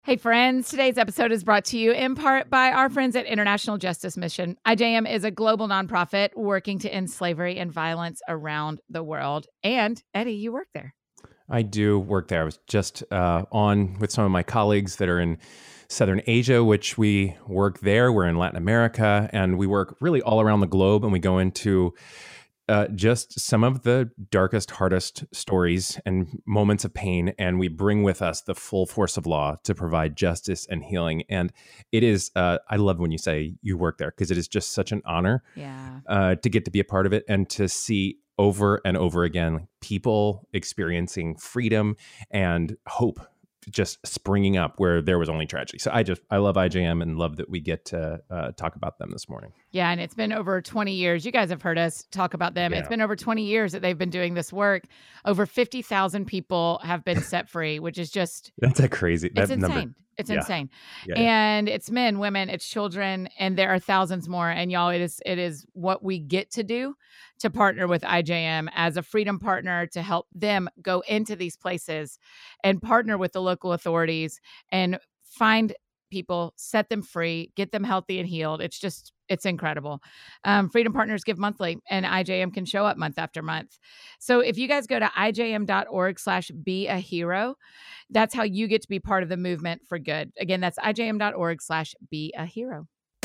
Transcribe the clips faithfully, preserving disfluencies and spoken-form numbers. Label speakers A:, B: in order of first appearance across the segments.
A: Hey friends, today's episode is brought to you in part by our friends at International Justice Mission. I J M is a global nonprofit working to end slavery and violence around the world. And Eddie, you work there.
B: I do work there. I was just uh, on with some of my colleagues that are in Southern Asia, which we work there. We're in Latin America, and we work really all around the globe, and we go into Uh, just some of the darkest, hardest stories and moments of pain, and we bring with us the full force of law to provide justice and healing. And it is, uh, I love when you say you work there, because it is just such an honor
A: Yeah.
B: uh, to get to be a part of it and to see over and over again people experiencing freedom and hope just springing up where there was only tragedy. So I just, I love I J M and love that we get to uh, talk about them this morning.
A: Yeah, and it's been over twenty years. You guys have heard us talk about them.
B: Yeah.
A: It's been over twenty years that they've been doing this work. Over fifty thousand people have been set free, which is just...
B: That's a crazy that
A: It's insane.
B: number.
A: It's
B: Yeah.
A: insane.
B: Yeah, yeah.
A: And it's men, women, it's children, and there are thousands more. And y'all, it is it is what we get to do to partner with I J M as a freedom partner to help them go into these places and partner with the local authorities and find people, set them free, get them healthy and healed. It's just, it's incredible. Um, freedom partners give monthly, and I J M can show up month after month. So if you guys go to ijm.org slash be a hero, that's how you get to be part of the movement for good. Again, that's ijm.org slash be a hero.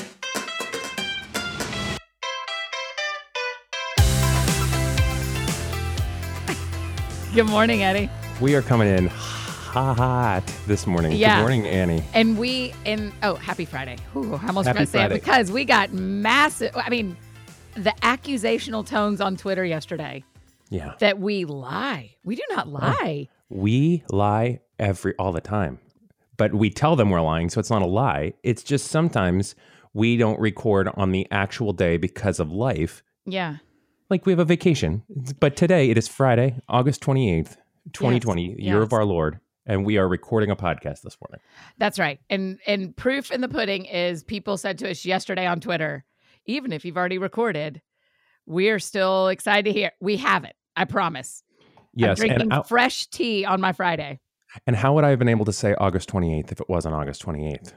A: Good morning, Eddie.
B: We are coming in hot this morning.
A: Yeah.
B: Good morning, Annie.
A: And we, in, oh, happy Friday. Ooh, I almost
B: Happy
A: forgot to say it
B: Friday.
A: because we got massive, I mean, the accusational tones on Twitter yesterday
B: Yeah.
A: that we lie. We do not lie.
B: We lie every all the time, but we tell them we're lying, so it's not a lie. It's just sometimes we don't record on the actual day because of life.
A: Yeah.
B: Like we have a vacation, but today it is Friday, August twenty-eighth, twenty twenty,
A: Yes,
B: year
A: yes.
B: of our Lord, and we are recording a podcast this morning.
A: That's right. And and proof in the pudding is people said to us yesterday on Twitter, even if you've already recorded, we're still excited to hear. We have it. I promise.
B: Yes,
A: I'm drinking
B: and, how-
A: fresh tea on my Friday.
B: and how would I have been able to say August twenty-eighth if it wasn't August twenty-eighth?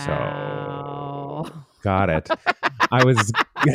A: Wow.
B: So, got it. I was...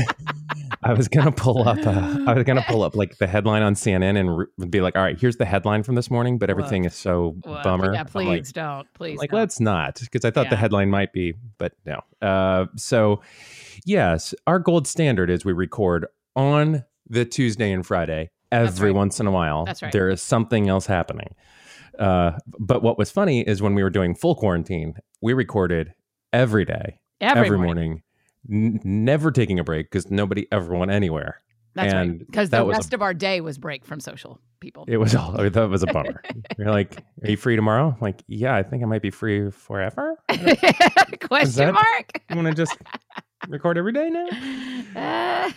B: I was gonna pull up. Uh, I was gonna pull up like the headline on C N N and re- be like, "All right, here's the headline from this morning," but everything is so
A: Well,
B: bummer.
A: Yeah,
B: I'm
A: please
B: like,
A: don't. Please
B: like
A: don't.
B: let's not, because I thought the
A: Yeah.
B: headline might be, but no. Uh, so, yes, our gold standard is we record on the Tuesday and Friday every
A: right.
B: once in a while.
A: That's right.
B: There is something else happening. Uh, but what was funny is when we were doing full quarantine, we recorded every day,
A: Every,
B: every
A: morning.
B: morning. N- never taking a break because nobody ever went anywhere.
A: That's
B: and
A: right. Because
B: that
A: the
B: was
A: rest of our day was break from social people.
B: It was all. That was a bummer. You're like, "Are you free tomorrow?" I'm like, yeah, I think I might be free forever.
A: Question
B: that-
A: mark.
B: You want to just record every day now?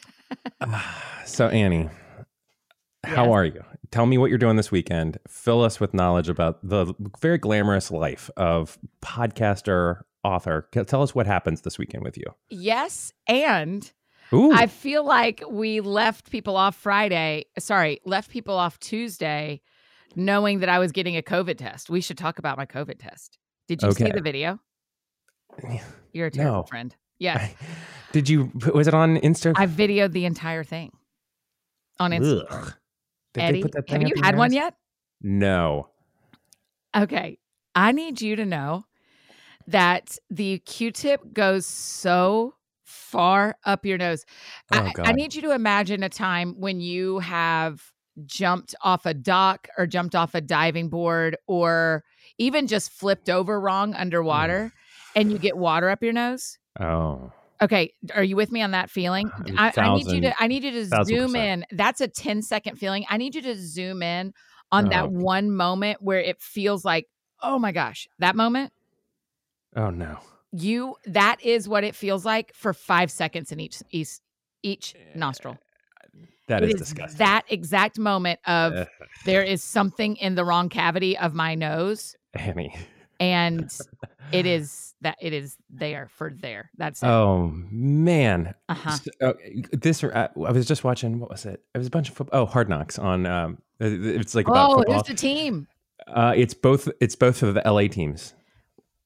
B: So Annie, how
A: Yes.
B: are you? Tell me what you're doing this weekend. Fill us with knowledge about the very glamorous life of podcaster, author. Tell us what happens this weekend with you.
A: Yes, and
B: Ooh,
A: I feel like we left people off Friday. Sorry, left people off Tuesday, knowing that I was getting a COVID test. We should talk about my COVID test. Did you see
B: Okay.
A: the video? You're a terrible
B: No.
A: friend. Yes,
B: did you? Was it on Insta?
A: I videoed the entire thing on Instagram.
B: Ugh. Did they
A: Eddie,
B: put that
A: have
B: thing
A: you
B: up in
A: had
B: your
A: one
B: ass?
A: yet?
B: No.
A: Okay, I need you to know that the Q-tip goes so far up your nose.
B: Oh,
A: I, I
B: God.
A: need you to imagine a time when you have jumped off a dock or jumped off a diving board or even just flipped over wrong underwater and you get water up your nose.
B: Oh.
A: Okay, are you with me on that feeling?
B: A
A: I, I need you
B: thousand-
A: to I need you to
B: thousand
A: zoom
B: percent.
A: in. That's a ten second feeling. I need you to zoom in on
B: Oh.
A: that one moment where it feels like, oh my gosh, that moment.
B: Oh no.
A: You that is what it feels like for five seconds in each each, each nostril.
B: That
A: It
B: is
A: is
B: disgusting.
A: that exact moment of
B: Ugh.
A: there is something in the wrong cavity of my nose,
B: Annie.
A: and it is that it is there for there. That's it.
B: Oh man.
A: Uh-huh.
B: S- uh, this uh, I was just watching. What was it? It was a bunch of football. Oh, Hard Knocks on. Um, it- it's like about
A: Oh,
B: football.
A: who's the team?
B: Uh, it's both. It's both of the L A teams.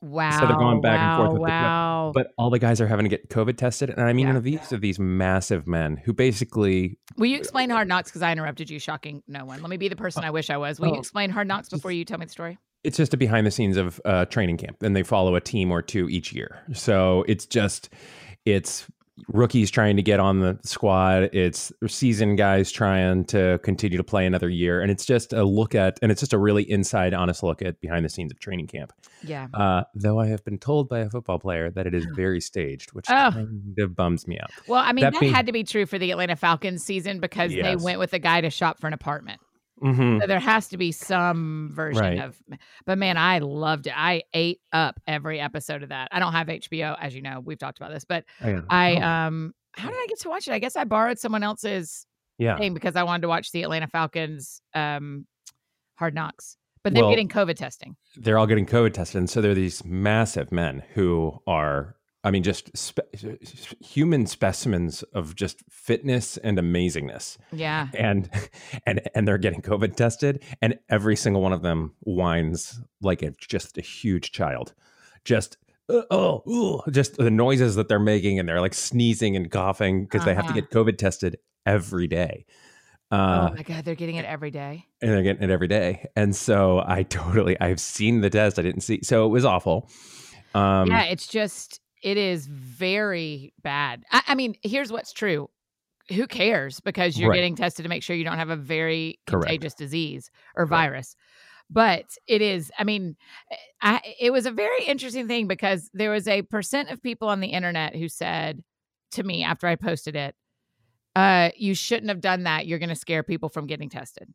B: So they're
A: Wow,
B: going back and forth
A: wow,
B: with the co
A: wow.
B: but all the guys are having to get COVID tested, and I mean, you
A: Yeah.
B: know, these are these massive men who basically
A: Will you explain Hard Knocks? Because I interrupted you, shocking no one. Let me be the person I wish I was. Will you
B: oh,
A: explain Hard Knocks before
B: just
A: you tell me the story?
B: it's just a behind the scenes of uh, training camp, and they follow a team or two each year. So it's just it's rookies trying to get on the squad. It's seasoned guys trying to continue to play another year, and it's just a look at, and it's just a really inside, honest look at behind the scenes of training camp.
A: Yeah.
B: Uh, though I have been told by a football player that it is very staged, which
A: Oh,
B: kind of bums me out.
A: well, I mean,
B: That
A: that
B: being,
A: had to be true for the Atlanta Falcons season because they
B: yes,
A: went with a guy to shop for an apartment.
B: hmm
A: So there has to be some version
B: right,
A: of, but man, I loved it. I ate up every episode of that. I don't have H B O, as you know, we've talked about this, but
B: oh, yeah.
A: I,
B: Oh,
A: um, how did I get to watch it? I guess I borrowed someone else's
B: yeah.
A: thing because I wanted to watch the Atlanta Falcons, um, Hard Knocks, but they were
B: Well,
A: getting COVID testing.
B: they're all getting COVID tested, and so they're these massive men who are, I mean, just spe- human specimens of just fitness and amazingness.
A: Yeah.
B: And and and they're getting COVID tested, and every single one of them whines like a just a huge child, just uh, oh, ooh, just the noises that they're making, and they're like sneezing and coughing because they have to
A: Uh-huh.
B: get COVID tested every day.
A: Oh
B: Uh,
A: my God, they're getting it every day.
B: and they're getting it every day, and so I totally I've seen the test. I didn't see, so it was awful.
A: Yeah,
B: Um,
A: it's just, it is very bad. I, I mean, here's what's true. Who cares? Because you're
B: right,
A: getting tested to make sure you don't have a very
B: correct,
A: contagious disease or
B: correct.
A: virus. But it is, I mean, I, it was a very interesting thing because there was a percent of people on the internet who said to me after I posted it, uh, you shouldn't have done that. You're going to scare people from getting tested.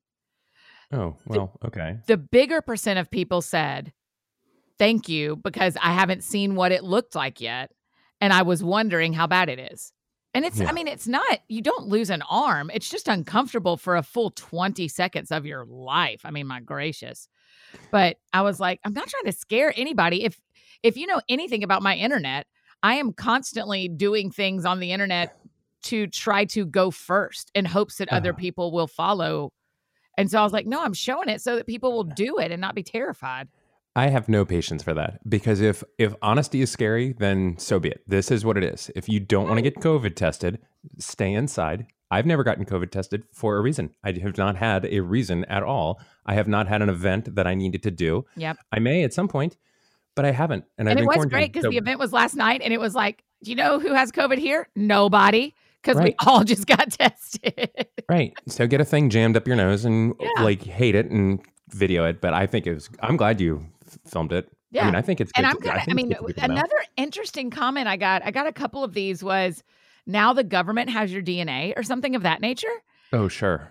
B: Oh
A: The,
B: well, okay,
A: the bigger percent of people said, thank you, because I haven't seen what it looked like yet. And I was wondering how bad it is. And it's, I
B: yeah,
A: mean, it's not, you don't lose an arm. It's just uncomfortable for a full twenty seconds of your life. I mean, my gracious. But I was like, I'm not trying to scare anybody. If, if you know anything about my internet, I am constantly doing things on the internet to try to go first in hopes that other
B: uh,
A: people will follow. And so I was like, no, I'm showing it so that people will do it and not be terrified.
B: I have no patience for that, because if if honesty is scary, then so be it. This is what it is. If you don't want to
A: Right.
B: get COVID tested, stay inside. I've never gotten COVID tested for a reason. I have not had a reason at all. I have not had an event that I needed to do.
A: Yep.
B: I may at some point, but I haven't, and I've
A: And it
B: been
A: was
B: quarantined.
A: great because
B: So
A: the event was last night and it was like, do you know who has COVID here? Nobody. Because we
B: right,
A: all just got tested.
B: right. So get a thing jammed up your nose and
A: Yeah.
B: like hate it and video it. But I think it was. I'm glad you f- filmed it. I mean,
A: Yeah.
B: I think it's
A: And
B: good.
A: I'm
B: To, I
A: gonna, I
B: think it's
A: mean,
B: good for people to know.
A: another interesting comment I got, I got a couple of these was now the government has your D N A or something of that nature.
B: Oh, sure.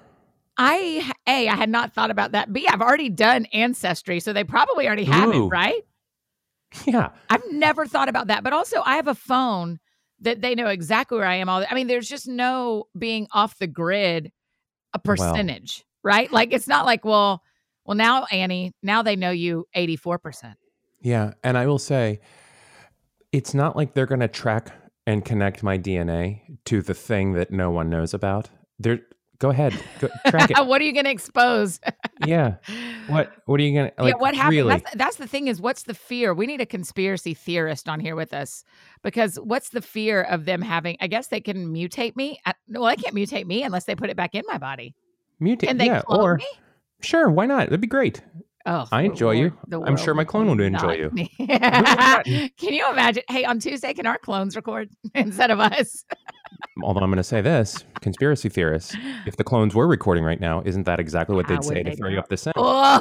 A: I, A, I had not thought about that. B, I've already done Ancestry, so they probably already have it,
B: Ooh,
A: right?
B: yeah.
A: I've never thought about that. But also, I have a phone that they know exactly where I am. All I mean, there's just no being off the grid a
B: Well,
A: percentage, right? Like it's not like, well, well, now Annie, now they know you eighty-four percent.
B: yeah. And I will say, it's not like they're going to track and connect my D N A to the thing that no one knows about. They're go ahead, go, track it.
A: What are you going to expose?
B: Yeah. What What are you gonna
A: Yeah,
B: like?
A: what happened?
B: Really?
A: That's that's the thing is what's the fear? We need a conspiracy theorist on here with us because what's the fear of them having? I guess they can mutate me. I, well, they can't mutate me unless they put it back in my body.
B: Mutate?
A: Can they
B: Yeah.
A: clone
B: Or
A: me?
B: sure, why not? That'd be great.
A: Oh,
B: I
A: the
B: enjoy you.
A: Lord, the
B: I'm
A: world
B: sure my clone
A: will
B: would enjoy
A: not.
B: you. Who would
A: Can
B: threaten?
A: you imagine? Hey, on Tuesday, can our clones record instead of us?
B: Although I'm going to say this, conspiracy theorists, if the clones were recording right now, isn't that exactly what
A: How
B: they'd say
A: would
B: to
A: they
B: throw you
A: know?
B: off the scent?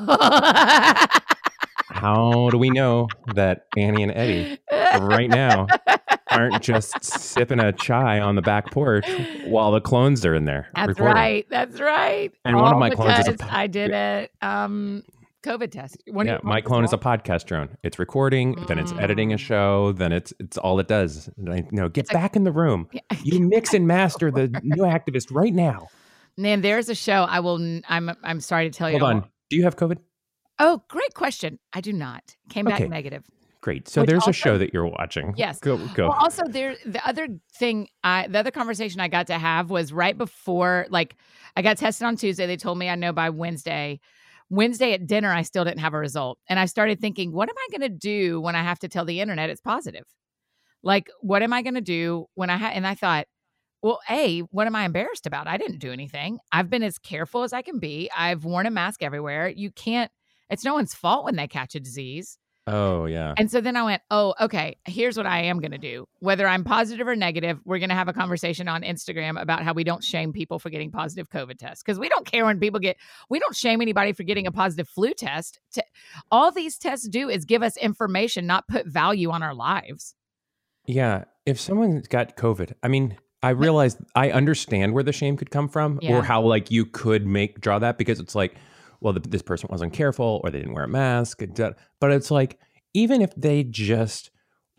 A: Oh.
B: How do we know that Annie and Eddie right now aren't just sipping a chai on the back porch while the clones are in there
A: That's
B: recording?
A: right. That's right.
B: And one of
A: All
B: my clones is a
A: because
B: po-
A: I did a um COVID test. One of
B: yeah,
A: your
B: my
A: clones as
B: clone is a
A: well?
B: podcast drone. It's recording, then it's editing a
A: Mm.
B: show, then it's it's all it does. And I, you know, get
A: It's a
B: back in the room.
A: yeah.
B: You mix and master the new activist right now.
A: Man, there's a show I will. n- I'm. I'm sorry to tell you.
B: Hold
A: I
B: on.
A: won't-
B: Do you have COVID?
A: Oh, great question. I do not. Came back
B: Okay,
A: negative.
B: great. So
A: Which
B: there's a
A: also,
B: show that you're watching.
A: yes.
B: Go go.
A: Well, also there. The other thing, I the other conversation I got to have was right before. Like, I got tested on Tuesday. They told me I know by Wednesday. Wednesday at dinner, I still didn't have a result. And I started thinking, what am I going to do when I have to tell the internet it's positive? Like, what am I going to do when I ha-? And I thought, well, A, what am I embarrassed about? I didn't do anything. I've been as careful as I can be. I've worn a mask everywhere. You can't, it's no one's fault when they catch a disease.
B: Oh, yeah.
A: And so then I went, oh, okay, here's what I am going to do. Whether I'm positive or negative, we're going to have a conversation on Instagram about how we don't shame people for getting positive COVID tests. Because we don't care when people get, we don't shame anybody for getting a positive flu test. T- All these tests do is give us information, not put value on our lives.
B: Yeah. If someone's got COVID, I mean, I realize I understand where the shame could come from
A: Yeah.
B: or how like you could make, draw that because it's like, well, the, this person wasn't careful or they didn't wear a mask. But it's like, even if they just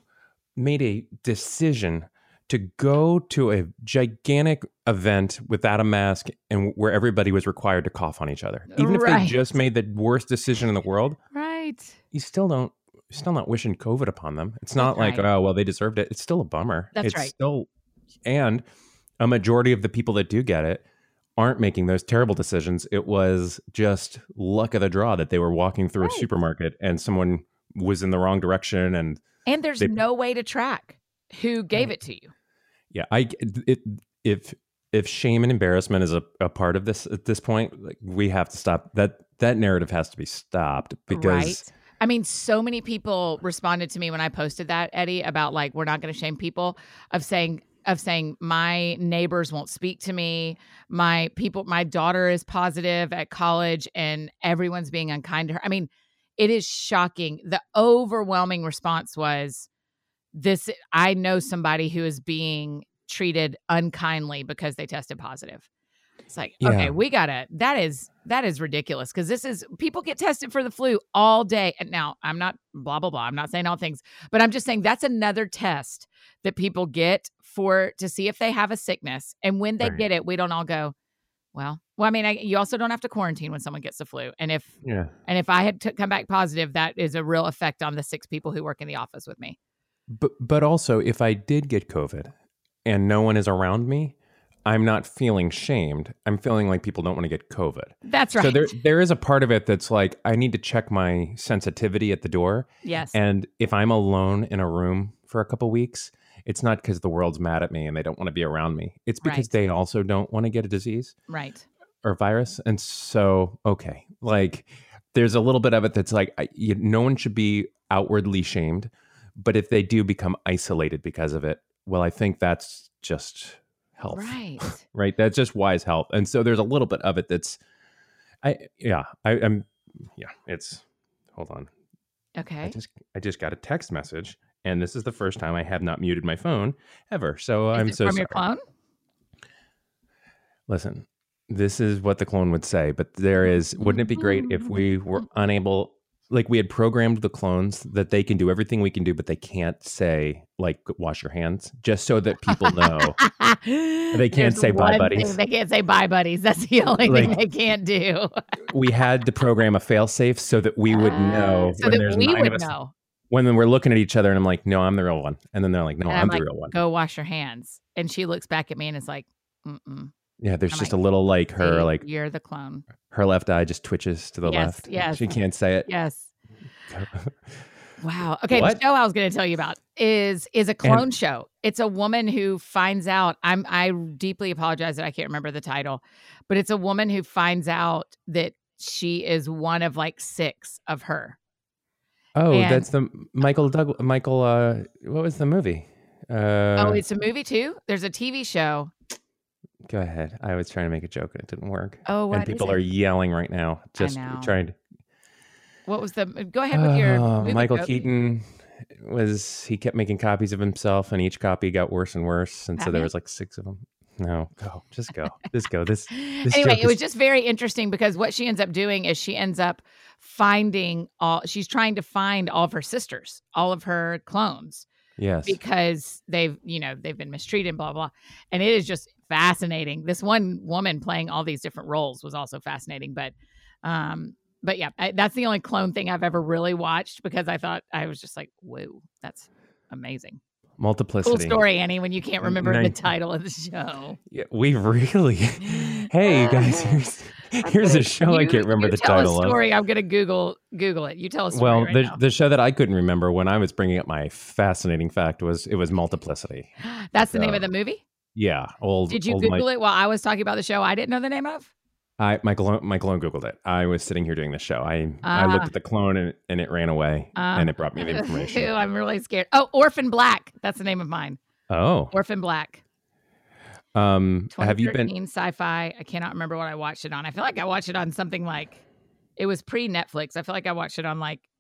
B: made a decision to go to a gigantic event without a mask and where everybody was required to cough on each other, even if
A: Right.
B: they just made the worst decision in the world,
A: Right.
B: you still don't, you're still not wishing COVID upon them. It's not
A: That's
B: like,
A: right.
B: oh, well, they deserved it. It's still a bummer.
A: That's
B: it's
A: right.
B: still, and a majority of the people that do get it aren't making those terrible decisions. It was just luck of the draw that they were walking through
A: Right.
B: a supermarket and someone was in the wrong direction. And
A: And there's
B: they,
A: no way to track who gave it to you.
B: yeah, I, it, if, if shame and embarrassment is a, a part of this at this point, like, we have to stop that. That narrative has to be stopped because
A: Right. I mean, so many people responded to me when I posted that, Eddie, about like, we're not going to shame people, of saying, of saying my neighbors won't speak to me. My people, my daughter is positive at college and everyone's being unkind to her. I mean, it is shocking. The overwhelming response was this. I know somebody who is being treated unkindly because they tested positive. It's like,
B: Yeah.
A: okay, we gotta, that is, that is ridiculous. Cause this is, people get tested for the flu all day. And now I'm not blah, blah, blah. I'm not saying all things, but I'm just saying that's another test that people get for, to see if they have a sickness. And when they
B: Right.
A: get it, we don't all go, well, well, I mean, I, you also don't have to quarantine when someone gets the flu. And if,
B: yeah.
A: and if I had to come back positive, that is a real effect on the six people who work in the office with me.
B: But but also, if I did get COVID and no one is around me, I'm not feeling shamed. I'm feeling like people don't want to get COVID.
A: That's right.
B: So there there is a part of it that's like, I need to check my sensitivity at the door.
A: Yes.
B: And if I'm alone in a room for a couple weeks, it's not because the world's mad at me and they don't want to be around me. It's because
A: Right.
B: they also don't want to get a disease
A: Right.
B: or virus. And so, okay, like there's a little bit of it that's like, I, you, no one should be outwardly shamed. But if they do become isolated because of it, well, I think that's just health.
A: Right.
B: Right. That's just wise health. And so there's a little bit of it that's, I, yeah, I, I'm, yeah, it's, hold on. I
A: Okay.
B: just, I just got a text message and this is the first time I have not muted my phone ever. So
A: Is
B: I'm
A: it
B: so
A: from
B: sorry.
A: your clone?
B: Listen, this is what the clone would say, but there is, wouldn't it be great if we were unable, like we had programmed the clones that they can do everything we can do, but they can't say like wash your hands, just so that people know. They can't
A: There's
B: say bye,
A: one
B: buddies.
A: thing they can't say bye, buddies. That's the only thing
B: Like-
A: they can't do.
B: We had to program a fail-safe so that we would know
A: so
B: when
A: that
B: there's
A: we
B: nine
A: would
B: of us,
A: know.
B: when we're looking at each other and I'm like, no, I'm the real one. And then they're like, no,
A: And
B: I'm,
A: I'm
B: the
A: like,
B: real one.
A: go wash your hands. And she looks back at me and is like, mm-mm.
B: Yeah, there's
A: I'm
B: just
A: like,
B: a little like her,
A: See,
B: like
A: you're the clone.
B: her left eye just twitches to the
A: Yes,
B: left.
A: yes.
B: She can't say it.
A: Yes. Wow. Okay.
B: What?
A: The show I was going to tell you about is is a clone show. It's a woman who finds out. I'm I deeply apologize that I can't remember the title, but it's a woman who finds out that she is one of like six of her.
B: Oh,
A: And-
B: that's the Michael Doug. Michael, uh, what was the movie? Uh,
A: Oh, it's a movie too. There's a T V show.
B: go ahead. I was trying to make a joke and it didn't work.
A: Oh, what
B: and
A: is
B: people
A: it?
B: are yelling right now, just
A: know.
B: trying to.
A: What was the? Go ahead with your.
B: Oh,
A: movie
B: Michael
A: joke.
B: Keaton was he kept making copies of himself, and each copy got worse and worse, and so there
A: Batman?
B: was like six of them. No, go, just go, just go. This, this
A: Anyway,
B: joke
A: it was
B: is-
A: just very interesting because what she ends up doing is she ends up finding all. She's trying to find all of her sisters, all of her clones,
B: yes,
A: because they've you know they've been mistreated, blah blah. And it is just fascinating. This one woman playing all these different roles was also fascinating, but. um But yeah, I, that's the only clone thing I've ever really watched because I thought I was just like, whoa, that's amazing.
B: Multiplicity.
A: Cool story, Annie, when you can't remember
B: Nice.
A: the title of the show.
B: Yeah, we really. Hey, you guys, here's, here's a show I
A: You-
B: can't remember
A: you
B: the
A: tell
B: title
A: a
B: of.
A: story. I'm going to Google Google it. You tell a story
B: Well,
A: right
B: the
A: now.
B: the show that I couldn't remember when I was bringing up my fascinating fact was it was Multiplicity.
A: That's the name
B: so-
A: of the movie?
B: Yeah, old.
A: Did you
B: old
A: Google
B: Mike,
A: it while I was talking about the show I didn't know the name of?
B: I my clone, my clone Googled it. I was sitting here doing the show. I I looked
A: Ah.
B: at the clone and, and it ran away
A: Ah.
B: and it brought me the
A: Ew,
B: information.
A: I'm really scared. Oh, Orphan Black. That's the name of mine.
B: Oh,
A: Orphan Black.
B: um, have you been?
A: twenty thirteen sci-fi. I cannot remember what I watched it on. I feel like I watched it on something like, it was pre-Netflix. I feel like I watched it on like,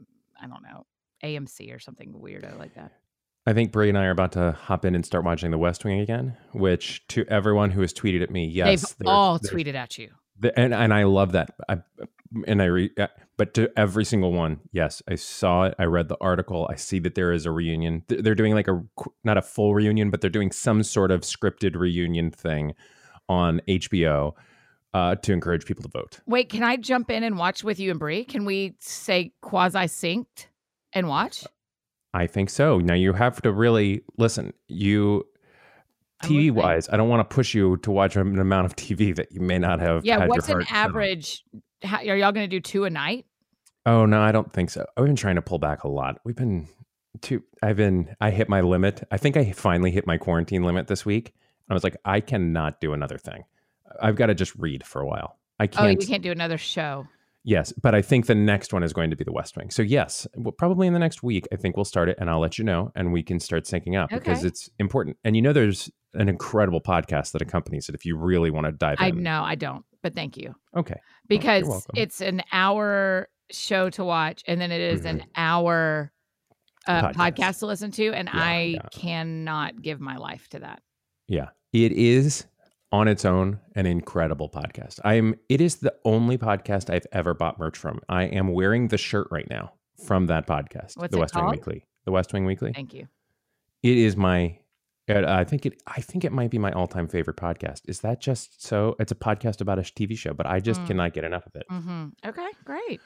A: I don't know, A M C or something weirdo like that.
B: I think Brie and I are about to hop in and start watching The West Wing again. Which to everyone who has tweeted at me, yes,
A: They've
B: there-
A: all
B: there's-
A: tweeted at you.
B: The, and and I love that. I, and I re, but to every single one, yes, I saw it. I read the article. I see that there is a reunion. Th- They're doing like a not a full reunion, but they're doing some sort of scripted reunion thing on H B O uh, to encourage people to vote.
A: Wait, can I jump in and watch with you and Brie? Can we say quasi-synced and watch?
B: I think so. Now you have to really listen. You
A: I'm
B: T V
A: listening.
B: wise, I don't want to push you to watch an amount of T V that you may not have.
A: Yeah,
B: had
A: what's
B: your
A: an
B: heart set on.
A: average? How, are y'all going to do two a night?
B: Oh no, I don't think so. I've been trying to pull back a lot. We've been too. I've been. I hit my limit. I think I finally hit my quarantine limit this week. I was like, I cannot do another thing. I've got to just read for a while. I
A: Oh,
B: can't.
A: you can't do another show.
B: Yes, but I think the next one is going to be The West Wing. So yes, well, probably in the next week, I think we'll start it, and I'll let you know, and we can start syncing up because
A: Okay.
B: it's important. And you know, there's an incredible podcast that accompanies it if you really want to dive
A: I
B: in.
A: know I don't, but thank you.
B: Okay.
A: Because
B: welcome.
A: it's an hour show to watch and then it is an hour uh,
B: Podcast.
A: podcast. to listen to, and
B: Yeah,
A: I
B: yeah.
A: cannot give my life to that.
B: Yeah, it is on its own an incredible podcast. I am. It is the only podcast I've ever bought merch from. I am wearing the shirt right now from that podcast,
A: What's
B: the
A: it
B: West Wing
A: called?
B: Weekly. The West Wing Weekly.
A: Thank you.
B: It is my. uh, I think it. I think it might be my all-time favorite podcast. Is that just so? It's a podcast about a T V show, but I just
A: Mm.
B: cannot get enough of it.
A: hmm Okay, great.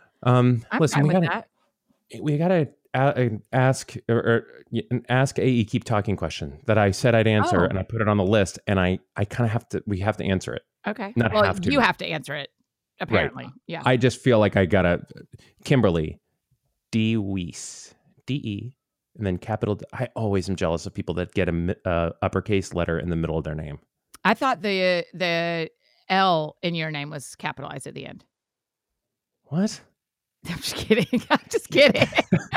B: Um,
A: I'm
B: listen,
A: fine
B: we
A: with
B: gotta
A: that.
B: we gotta uh, ask or, or y- ask A E keep talking question that I said I'd answer,
A: Oh.
B: and I put it on the list, and I I kind of have to. We have to answer it.
A: Okay.
B: Not
A: well,
B: have to.
A: you have to answer it. Apparently, yeah.
B: I just feel like I gotta Kimberly D Weiss D E and then capital. D- I always am jealous of people that get a mi- uh, uppercase letter in the middle of their name.
A: I thought the the L in your name was capitalized at the end.
B: What?
A: I'm just kidding. I'm just kidding.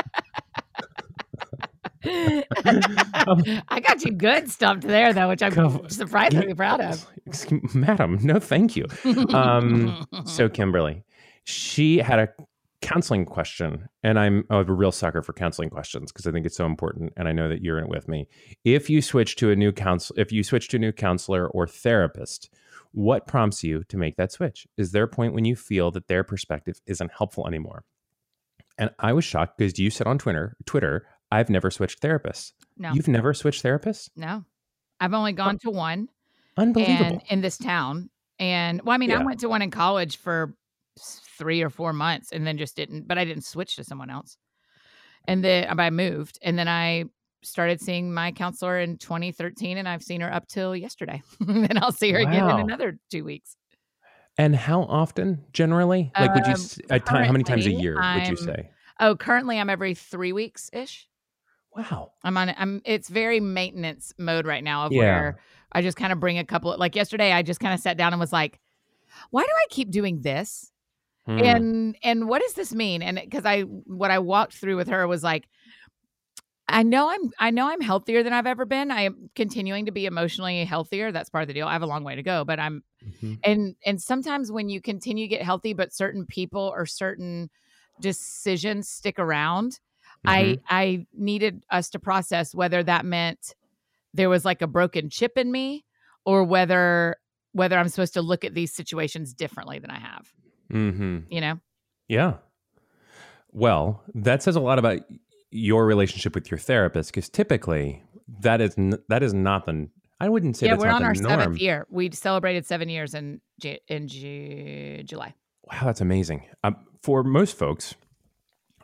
A: I got you good stumped there, though, which I'm
B: Go-
A: surprisingly proud of.
B: Excuse- Madam, no, thank you. Um, so Kimberly, she had a counseling question, and I'm oh, I'm a real sucker for counseling questions because I think it's so important, and I know that you're in it with me. If you switch to a new counsel, if you switch to a new counselor or therapist, what prompts you to make that switch? Is there a point when you feel that their perspective isn't helpful anymore? And I was shocked because you said on Twitter, Twitter, I've never switched therapists.
A: No,
B: You've never switched therapists?
A: no. I've only gone to one,
B: Unbelievable.
A: and in this town. And well, I mean, I
B: Yeah.
A: went to one in college for s- three or four months, and then just didn't. But I didn't switch to someone else. And then I moved, and then I started seeing my counselor in twenty thirteen, and I've seen her up till yesterday. And I'll see her again in
B: Wow.
A: another two weeks.
B: And how often generally? Like, would you,
A: Um,
B: s- a time, how many times a
A: currently,
B: year would you
A: I'm-
B: say?
A: Oh, currently I'm every three weeks ish.
B: Wow.
A: I'm on. I'm. It's very maintenance mode right now. Of
B: Yeah.
A: where I just kind of bring a couple. Like yesterday, I just kind of sat down and was like, "Why do I keep doing this?"
B: Hmm.
A: And and what does this mean? And because I what I walked through with her was like, I know I'm I know I'm healthier than I've ever been. I am continuing to be emotionally healthier. That's part of the deal. I have a long way to go, but I'm
B: Mhm.
A: and and sometimes when you continue to get healthy, but certain people or certain decisions stick around, I
B: Mhm.
A: I needed us to process whether that meant there was like a broken chip in me, or whether whether I'm supposed to look at these situations differently than I have.
B: Mhm.
A: You know?
B: Yeah. Well, that says a lot about your relationship with your therapist because typically that is n- that is not the. I wouldn't say
A: Yeah,
B: that's
A: we're
B: not
A: on
B: the
A: our
B: norm.
A: seventh year. We celebrated seven years in Ju- in Ju- July.
B: Wow, that's amazing. Um, for most folks,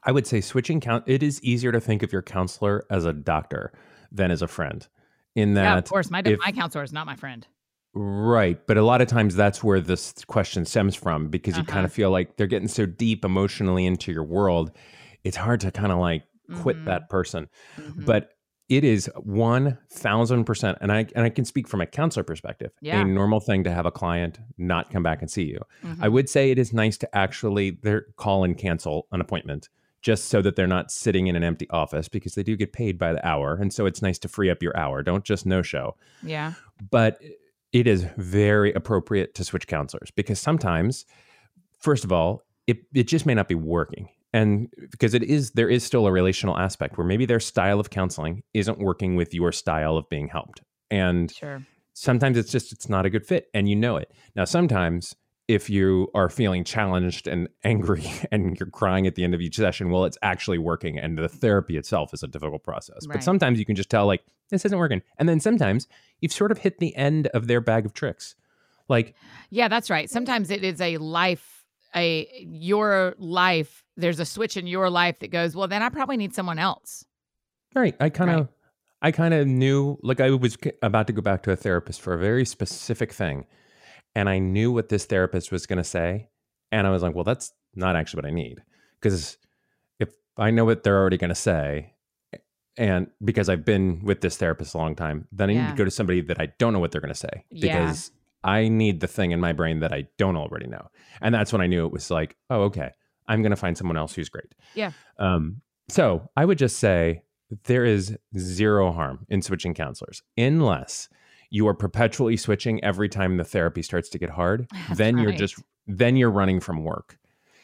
B: I would say switching count. It is easier to think of your counselor as a doctor than as a friend. In
A: Yeah, of
B: that,
A: course. My
B: if
A: my counselor is not my friend.
B: right, but a lot of times that's where this question stems from because you kind
A: Uh-huh.
B: of feel like they're getting so deep emotionally into your world, it's hard to kind of like quit
A: Mhm.
B: that person.
A: Mhm.
B: But it is one thousand percent, and I and I can speak from a counselor perspective, a
A: Yeah.
B: normal thing to have a client not come back and see you. I
A: Mhm.
B: would say it is nice to actually their call and cancel an appointment just so that they're not sitting in an empty office because they do get paid by the hour. And so it's nice to free up your hour. Don't just no show.
A: Yeah.
B: But it is very appropriate to switch counselors because sometimes, first of all, it, it just may not be working. And because it is, there is still a relational aspect where maybe their style of counseling isn't working with your style of being helped. And
A: Sure.
B: sometimes it's just, it's not a good fit and you know it. Now, sometimes if you are feeling challenged and angry and you're crying at the end of each session, well, it's actually working. And the therapy itself is a difficult process. But
A: Right.
B: sometimes you can just tell, like, this isn't working. And then sometimes you've sort of hit the end of their bag of tricks. Like,
A: Yeah, that's right. Sometimes it is a life, a your life. There's a switch in your life that goes, well, then I probably need someone else.
B: right, I kind of,
A: Right.
B: I kind of knew, like, I was c- about to go back to a therapist for a very specific thing. And I knew what this therapist was going to say. And I was like, well, that's not actually what I need. Because if I know what they're already going to say, and because I've been with this therapist a long time, then I need to
A: Yeah.
B: go to somebody that I don't know what they're going to say.
A: Yeah.
B: Because I need the thing in my brain that I don't already know. And that's when I knew it was like, oh, okay, I'm going to find someone else who's great.
A: Yeah.
B: Um, so I would just say there is zero harm in switching counselors unless you are perpetually switching every time the therapy starts to get hard.
A: That's
B: Then you're
A: right.
B: just, then you're running from work.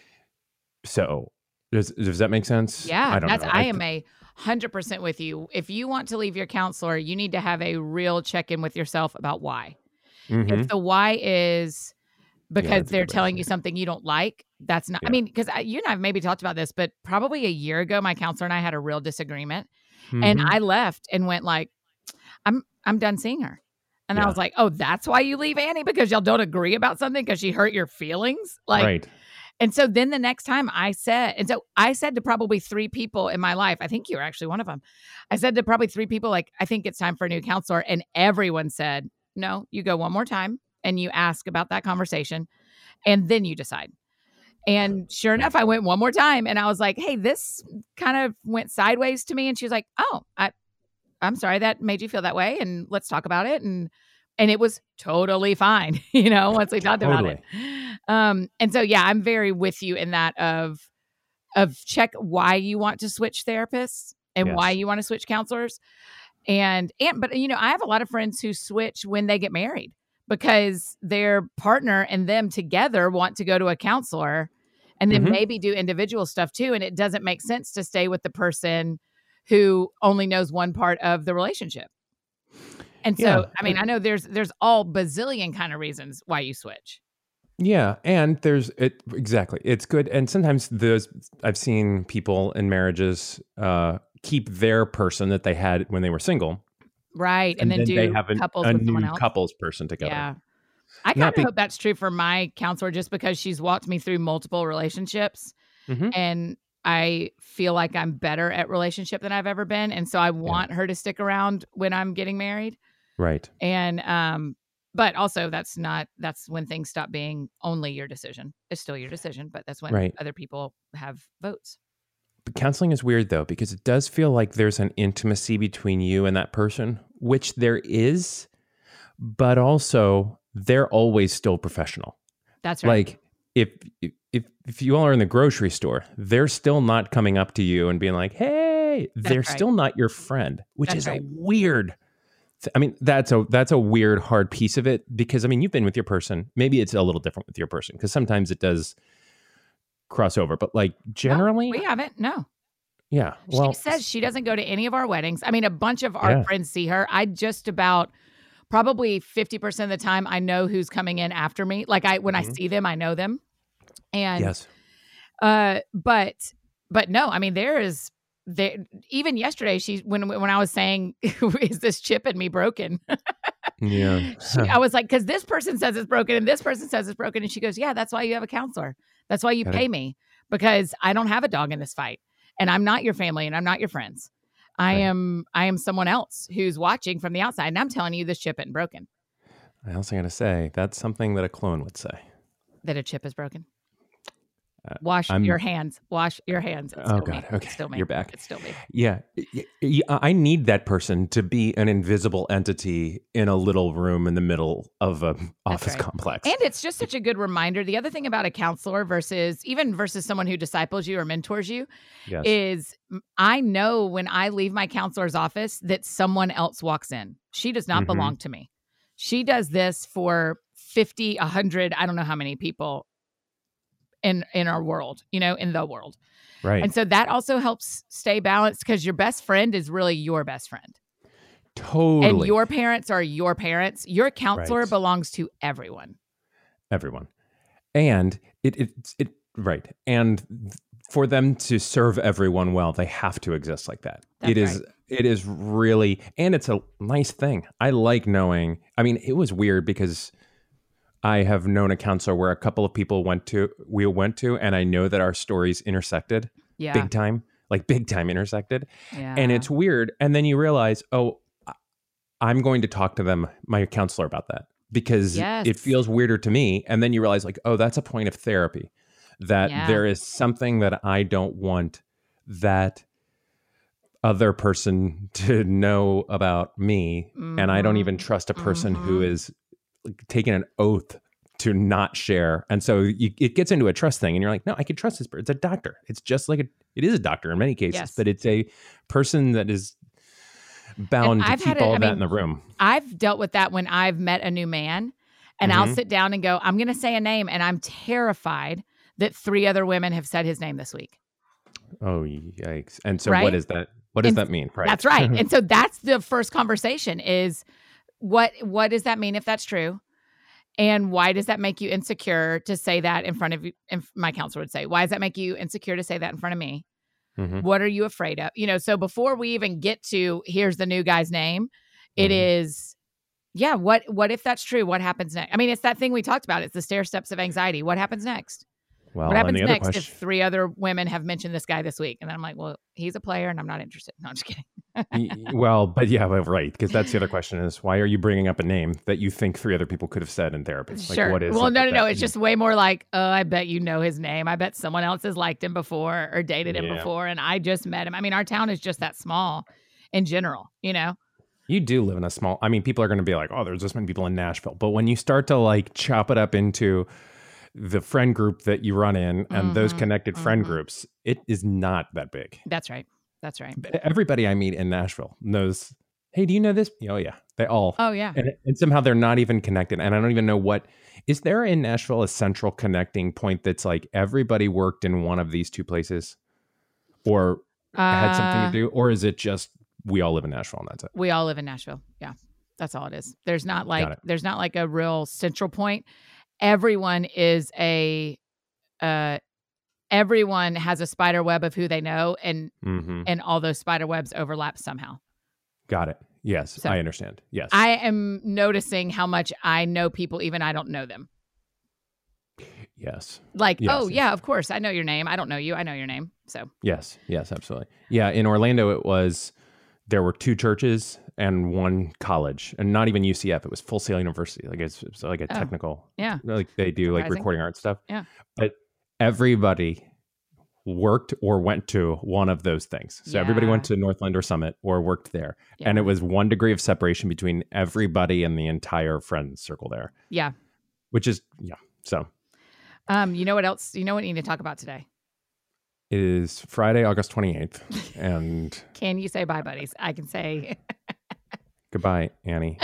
B: So does, does that make sense?
A: Yeah,
B: I don't
A: that's
B: know.
A: I
B: I
A: am
B: th-
A: a hundred percent with you. If you want to leave your counselor, you need to have a real check-in with yourself about why. If
B: mhm.
A: the why is
B: Yeah,
A: because
B: that's a
A: they're
B: good way to
A: telling
B: say
A: you
B: it.
A: something you don't like, that's not, I
B: Yeah.
A: mean, because you and I have maybe talked about this, but probably a year ago, my counselor and I had a real disagreement. And
B: hmm
A: I left and went like, I'm I'm done seeing her. And I
B: Yeah.
A: was like, oh, that's why you leave Annie? Because y'all don't agree about something because she hurt your feelings? Like,
B: Right.
A: and so then the next time I said, and so I said to probably three people in my life, I think you were actually one of them. I said to probably three people, like, I think it's time for a new counselor. And everyone said, no, you go one more time and you ask about that conversation and then you decide. And sure enough, I went one more time and I was like, hey, this kind of went sideways to me. And she was like, oh, I, I'm sorry that made you feel that way. And let's talk about it. And and it was totally fine, you know, once we talked about it.
B: Totally.
A: Um, and so yeah, I'm very with you in that of of check why you want to switch therapists and why
B: Yes.
A: you want to switch counselors. And and but you know, I have a lot of friends who switch when they get married because their partner and them together want to go to a counselor and then
B: hmm
A: maybe do individual stuff too. And it doesn't make sense to stay with the person who only knows one part of the relationship. And so,
B: Yeah.
A: I mean, I know there's there's all bazillion kind of reasons why you switch.
B: Yeah, and there's it exactly. It's good, and sometimes those I've seen people in marriages uh, keep their person that they had when they were single,
A: Right. And
B: and
A: then
B: then they
A: do
B: have an,
A: couples
B: a
A: with someone
B: new
A: else.
B: couples person together.
A: Yeah. I kind
B: Not
A: of
B: be.
A: hope that's true for my counselor just because she's walked me through multiple relationships
B: Mhm.
A: and I feel like I'm better at relationship than I've ever been. And so I
B: Yeah.
A: want her to stick around when I'm getting married.
B: Right.
A: And um, but also that's not that's when things stop being only your decision. It's still your decision, but that's when
B: Right.
A: other people have votes.
B: But counseling is weird though because it does feel like there's an intimacy between you and that person, which there is, but also they're always still professional.
A: That's right.
B: Like if if if you all are in the grocery store, they're still not coming up to you and being like, "Hey,"
A: That's
B: they're
A: right.
B: still not your friend, which
A: That's
B: is
A: right.
B: a weird. th- I mean, that's a that's a weird hard piece of it because I mean, you've been with your person. Maybe it's a little different with your person because sometimes it does cross over, but like
A: No,
B: generally,
A: we haven't. No.
B: yeah. Well,
A: She says she doesn't go to any of our weddings. I mean, a bunch of our
B: yeah.
A: friends see her. I just about probably fifty percent of the time I know who's coming in after me. Like I when I
B: Mhm.
A: see them, I know them. And
B: Yes.
A: uh but but no, I mean there is there even yesterday she when when I was saying is this chip in me broken?
B: Yeah.
A: She I was like cuz this person says it's broken and this person says it's broken and she goes, "Yeah, that's why you have a counselor. That's why you
B: Gotta-
A: pay me because I don't have a dog in this fight." and I'm not your family and I'm not your friends. I
B: Right.
A: am I am someone else who's watching from the outside, and I'm telling you this chip isn't broken.
B: I also got to say, that's something that a clone would say.
A: That a chip is broken.
B: Uh,
A: Wash
B: I'm
A: your hands. Wash your hands. It's
B: Oh
A: still
B: God.
A: me.
B: Okay.
A: It's still me.
B: You're back.
A: It's still me.
B: Yeah. Y- y- I need that person to be an invisible entity in a little room in the middle of a office
A: right.
B: complex.
A: And it's just such a good reminder. The other thing about a counselor versus even versus someone who disciples you or mentors you
B: Yes.
A: is m- I know when I leave my counselor's office that someone else walks in. She does not
B: Mhm.
A: belong to me. She does this for fifty, one hundred, I don't know how many people in in our world, you know, in the world.
B: Right.
A: And so that also helps stay balanced because your best friend is really your best friend.
B: Totally.
A: And your parents are your parents. Your counselor
B: Right.
A: belongs to everyone.
B: Everyone. And it, it, it, right. And th- for them to serve everyone well, they have to exist like that.
A: That's
B: it is,
A: right.
B: it is really, and it's a nice thing. I like knowing, I mean, it was weird because I have known a counselor where a couple of people went to, we went to, and I know that our stories intersected
A: Yeah.
B: big time, like big time intersected.
A: Yeah.
B: And it's weird. And then you realize, oh, I- I'm going to talk to them, my counselor, about that because
A: Yes.
B: it feels weirder to me. And then you realize, like, oh, that's a point of therapy, that
A: Yeah.
B: there is something that I don't want that other person to know about me. And I don't even
A: Mhm.
B: trust a person who
A: Mhm.
B: is like, taking an oath to not share. And so you, it gets into a trust thing and you're like, no, I can trust this person. It's a doctor. It's just like a, it is a doctor in many cases,
A: Yes.
B: but it's a person that is bound to
A: I've had
B: keep
A: it-
B: all
A: I
B: of that
A: mean,
B: in the room.
A: I've dealt with that when I've met a new man and I'll
B: Mhm.
A: sit down and go, I'm going to say a name. And I'm terrified that three other women have said his name this week.
B: Oh, yikes. And so
A: Right?
B: what is that? What does
A: And
B: that mean? Right.
A: That's right. And so that's the first conversation is what, what does that mean if that's true? And why does that make you insecure to say that in front of you? And my counselor would say, why does that make you insecure to say that in front of me?
B: Mhm.
A: What are you afraid of? You know, so before we even get to here's the new guy's name, it
B: Mhm.
A: is, yeah, what what if that's true? What happens next? I mean, it's that thing we talked about. It's the stair steps of anxiety. What happens next?
B: Well,
A: What
B: and
A: happens
B: the other
A: next
B: question,
A: if three other women have mentioned this guy this week? And then I'm like, well, he's a player and I'm not interested. No, I'm just kidding.
B: Y- well, but yeah, well, right. Because that's the other question is why are you bringing up a name that you think three other people could have said in therapy? Like,
A: Sure.
B: what is
A: well,
B: it
A: no,
B: that
A: no, no.
B: that-
A: It's just way more like, oh, I bet you know his name. I bet someone else has liked him before or dated him
B: Yeah.
A: before. And I just met him. I mean, our town is just that small in general, you know?
B: You do live in a small, I mean, people are going to be like, oh, there's this many people in Nashville. But when you start to like chop it up into the friend group that you run in and those
A: Mhm,
B: connected friend
A: mhm.
B: groups, it is not that big.
A: That's right. That's right.
B: Everybody I meet in Nashville knows, hey, do you know this? Oh, yeah. They all,
A: Oh, yeah.
B: and, and somehow they're not even connected. And I don't even know what, is there in Nashville a central connecting point that's like everybody worked in one of these two places or had something
A: Uh,
B: to do? Or is it just we all live in Nashville and that's it?
A: We all live in Nashville. Yeah. That's all it is. There's not like,
B: it.
A: there's not like a real central point. Everyone is a, uh, everyone has a spider web of who they know, and
B: Mm-hmm.
A: and all those spider webs overlap somehow.
B: Got it. Yes,
A: So,
B: I understand. Yes.
A: I am noticing how much I know people, even I don't know them.
B: yes.
A: Like,
B: Yes,
A: oh
B: yes.
A: yeah, of course, I know your name. I don't know you. I know your name. So
B: Yes. Yes, absolutely. Yeah. In Orlando, it was, there were two churches and one college, and not even U C F. It was Full Sail University. Like it's, it's like a
A: Oh,
B: technical,
A: yeah.
B: like they do like
A: Surprising.
B: recording art stuff.
A: Yeah.
B: But everybody worked or went to one of those things. So everybody
A: Yeah.
B: went to Northland or Summit or worked there. And
A: Yeah.
B: it was one degree of separation between everybody and the entire friend circle there,
A: Yeah.
B: which is, yeah. So
A: Um, you know what else? You know what you need to talk about today?
B: it is Friday, August twenty-eighth. And
A: Can you say bye, buddies? I can say.
B: goodbye, Annie.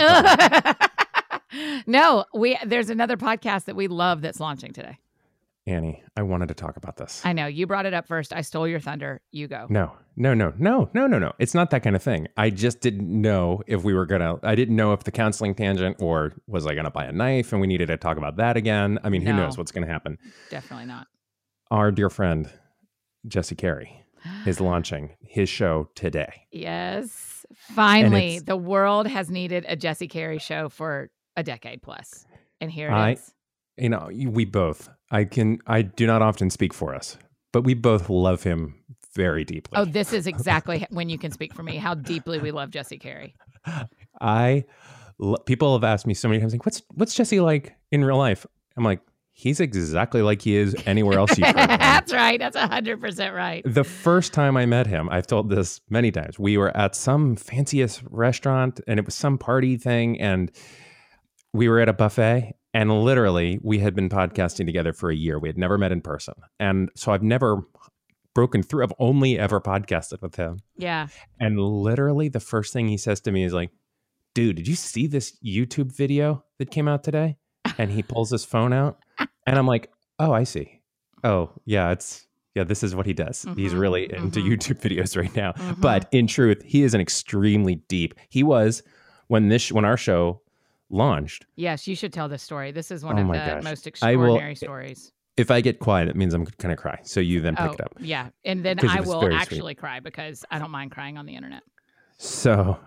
A: No, we there's another podcast that we love that's launching today.
B: Annie, I wanted to talk about this.
A: I know you brought it up first. I stole your thunder. You go.
B: No, no, no, no, no, no, no. It's not that kind of thing. I just didn't know if we were going to, I didn't know if the counseling tangent or was I going to buy a knife and we needed to talk about that again. I mean, who
A: No.
B: knows what's going to happen.
A: Definitely not.
B: Our dear friend, Jesse Carey, is launching his show today.
A: Yes. Finally,
B: it's-
A: the world has needed a Jesse Carey show for a decade plus. And here it
B: I-
A: is.
B: You know, we both, I can, I do not often speak for us, but we both love him very deeply.
A: Oh, this is exactly when you can speak for me, how deeply we love Jesse Carey.
B: I people have asked me so many times, like, what's what's Jesse like in real life? I'm like, he's exactly like he is anywhere else you've heard of him.
A: That's right. That's one hundred percent right.
B: The first time I met him, I've told this many times, we were at some fanciest restaurant and it was some party thing. And we were at a buffet and literally we had been podcasting together for a year. We had never met in person. And so I've never broken through. I've only ever podcasted with him.
A: Yeah.
B: And literally the first thing he says to me is like, dude, did you see this YouTube video that came out today? And he pulls his phone out and I'm like, oh, I see. Oh, yeah, it's, yeah, this is what he does. Mm-hmm, He's really into mm-hmm. YouTube videos right now. Mm-hmm. But in truth, he is an extremely deep. He was when this, when our show launched.
A: Yes, you should tell this story. This is one
B: oh
A: of
B: my
A: the
B: gosh.
A: most extraordinary will, stories.
B: If I get quiet, it means I'm going to cry. So you then pick
A: oh,
B: it up.
A: Yeah. And then I will actually sweet. cry because I don't mind crying on the internet.
B: So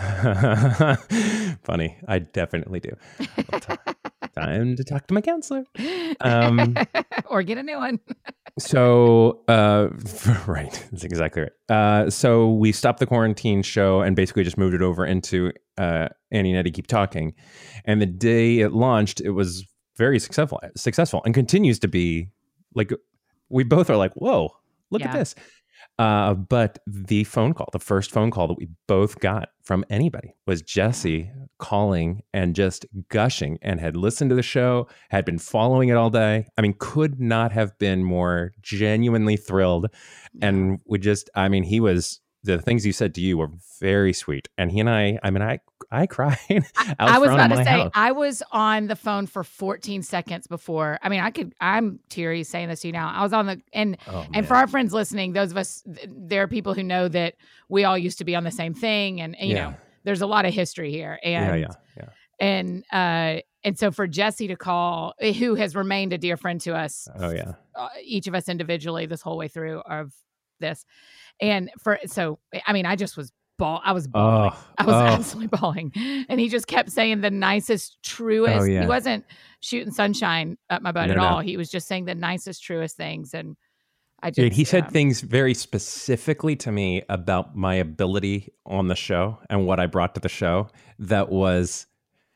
B: funny. I definitely do. Time to talk to my counselor. Um,
A: or get a new one.
B: so, uh, right. That's exactly right. Uh, so we stopped the quarantine show and basically just moved it over into uh, Annie and Eddie Keep Talking. And the day it launched, it was very successful, successful and continues to be. Like, we both are like, whoa, look
A: yeah.
B: at this. Uh, but the phone call, the first phone call that we both got from anybody was Jesse calling and just gushing and had listened to the show, had been following it all day. I mean, could not have been more genuinely thrilled. And we just, I mean, he was, the things you said to you were very sweet. And he and I, I mean, I, I cried.
A: I, I was about to say, house. I was on the phone for fourteen seconds before. I mean, I could, I'm teary saying this to you now. I was on the, and, oh, and for our friends listening, those of us, there are people who know that we all used to be on the same thing. And, and you yeah. know, there's a lot of history here. And,
B: yeah, yeah, yeah.
A: and, uh, and so for Jesse to call, who has remained a dear friend to us,
B: oh yeah,
A: uh, each of us individually this whole way through of this. And for, so, I mean, I just was ball. I was bawling. Oh, I was oh. absolutely bawling. And he just kept saying the nicest, truest. Oh, yeah. He wasn't shooting sunshine up my butt no, at no. all. He was just saying the nicest, truest things. And I just,
B: yeah, he said
A: um,
B: things very specifically to me about my ability on the show and what I brought to the show that was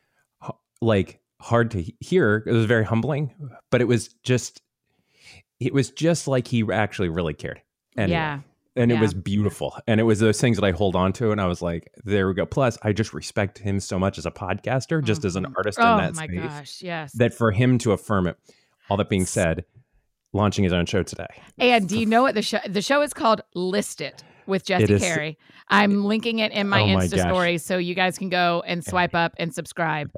B: like hard to hear. It was very humbling, but it was just, it was just like he actually really cared. Anyway.
A: Yeah.
B: And
A: yeah.
B: it was beautiful. And it was those things that I hold on to. And I was like, there we go. Plus, I just respect him so much as a podcaster, just mm-hmm. as an artist
A: oh,
B: in that
A: my
B: space.
A: Gosh, yes.
B: That for him to affirm it. All that being said, launching his own show today.
A: And do you know what the show, the show is called List It with Jesse
B: is,
A: Carey. I'm linking it in my
B: oh
A: Insta
B: my
A: stories so you guys can go and swipe up and subscribe.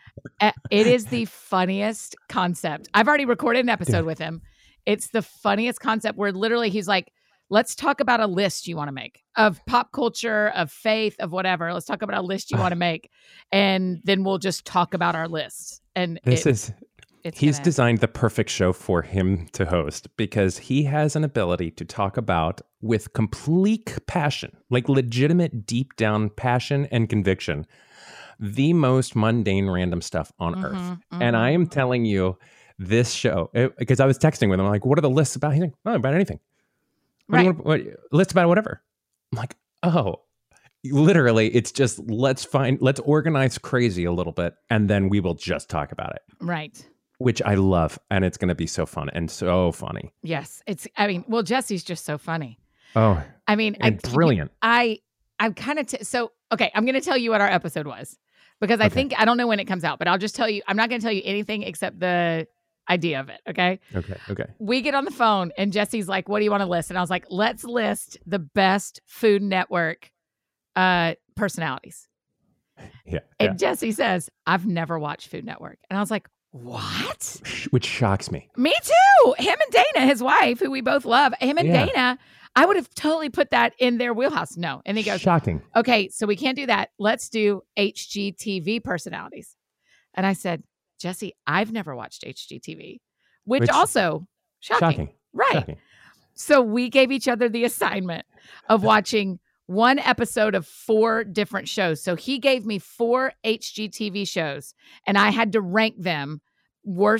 A: It is the funniest concept. I've already recorded an episode with him. It's the funniest concept where literally he's like, let's talk about a list you want to make of pop culture, of faith, of whatever. Let's talk about a list you want to make. And then we'll just talk about our lists. And
B: this
A: it,
B: is,
A: it's
B: he's
A: gonna...
B: designed the perfect show for him to host because he has an ability to talk about with complete passion, like legitimate deep down passion and conviction, the most mundane random stuff on mm-hmm, earth. Mm-hmm. And I am telling you this show, because I was texting with him, I'm like, what are the lists about? He's like, oh, about anything. What
A: right.
B: do you want, what, list about whatever. I'm like, oh, literally, it's just let's find, let's organize crazy a little bit, and then we will just talk about it.
A: Right.
B: Which I love, and it's going to be so fun and so funny.
A: Yes, it's. I mean, well, Jesse's just so funny.
B: Oh,
A: I mean,
B: and
A: I,
B: brilliant.
A: I, I'm kind of t- so okay. I'm going to tell you what our episode was because I okay. think I don't know when it comes out, but I'll just tell you. I'm not going to tell you anything except the idea of it. Okay.
B: Okay. Okay.
A: We get on the phone and Jesse's like, what do you want to list? And I was like, let's list the best Food Network uh, personalities.
B: Yeah.
A: And
B: yeah.
A: Jesse says, I've never watched Food Network. And I was like, what?
B: Which shocks me.
A: Me too. Him and Dana, his wife, who we both love, him and yeah. Dana, I would have totally put that in their wheelhouse. No. And he goes,
B: shocking.
A: Okay, so we can't do that. Let's do H G T V personalities. And I said, Jesse, I've never watched H G T V, which, which also shocking.
B: shocking.
A: Right.
B: Shocking.
A: So we gave each other the assignment of watching one episode of four different shows. So he gave me four H G T V shows and I had to rank them worst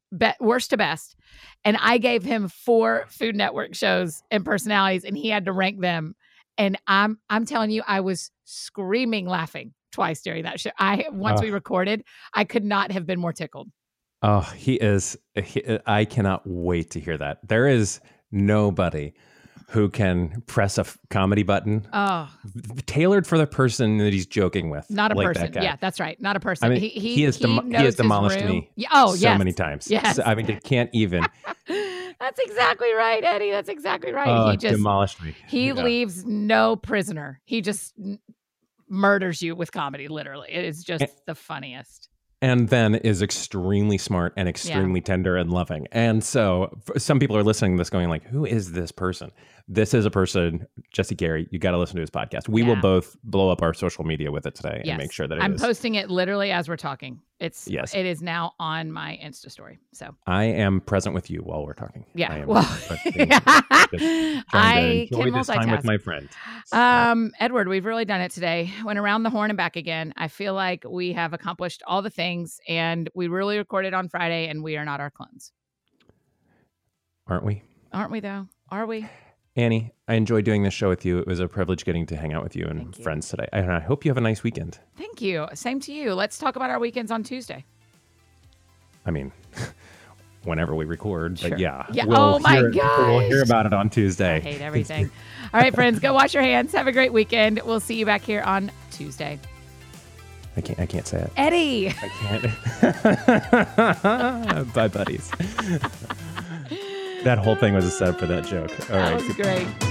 A: be- worst to best. And I gave him four Food Network shows and personalities, and he had to rank them. And I'm I'm telling you, I was screaming, laughing twice during that show. I once
B: Oh.
A: we recorded, I could not have been more tickled.
B: Oh, he is. He, I cannot wait to hear that. There is nobody who can press a f- comedy button
A: Oh,
B: tailored for the person that he's joking with.
A: not a
B: like
A: person.
B: That guy.
A: Yeah, that's right. Not a person.
B: I mean,
A: he he
B: he has, demo- he
A: knows
B: has
A: his
B: demolished
A: room.
B: me
A: Yeah. Oh,
B: so
A: yes.
B: many times.
A: Yes.
B: So, I mean, they can't even.
A: That's exactly right, Eddie. That's exactly right.
B: Oh,
A: he just
B: demolished me.
A: he
B: Yeah.
A: leaves no prisoner. He just n- murders you with comedy. Literally, it is just
B: And-
A: the funniest.
B: And then is extremely smart and extremely tender and loving. And so f- some people are listening to this going like, who is this person? This is a person, Jesse Gary. You got to listen to his podcast. We
A: Yeah.
B: will both blow up our social media with it today
A: Yes.
B: and make sure that it
A: I'm
B: is.
A: posting it literally as we're talking. It's
B: Yes.
A: it is now on my Insta story. So
B: I am present with you while we're talking. I
A: yeah,
B: am
A: well,
B: present- just trying
A: I
B: to
A: can
B: enjoy this time
A: multitask.
B: with my friend.
A: Um, Edward, we've really done it today. Went around the horn and back again. I feel like we have accomplished all the things, and we really recorded on Friday, and we are not our clones,
B: Aren't we?
A: aren't we? Though, are we?
B: Annie, I enjoyed doing this show with you. It was a privilege getting to hang out with you and
A: Thank you.
B: friends today. And I hope you have a nice weekend.
A: Thank you. Same to you. Let's talk about our weekends on Tuesday.
B: I mean, whenever we record,
A: Sure.
B: but yeah.
A: Yeah.
B: We'll
A: Oh, my
B: hear, We'll hear
A: gosh.
B: about it on Tuesday.
A: I hate everything. All right, friends, go wash your hands. Have a great weekend. We'll see you back here on Tuesday.
B: I can't. I can't say it.
A: Eddie.
B: I can't. Bye, buddies. That whole thing was a setup for that joke. All
A: That
B: right.
A: was great.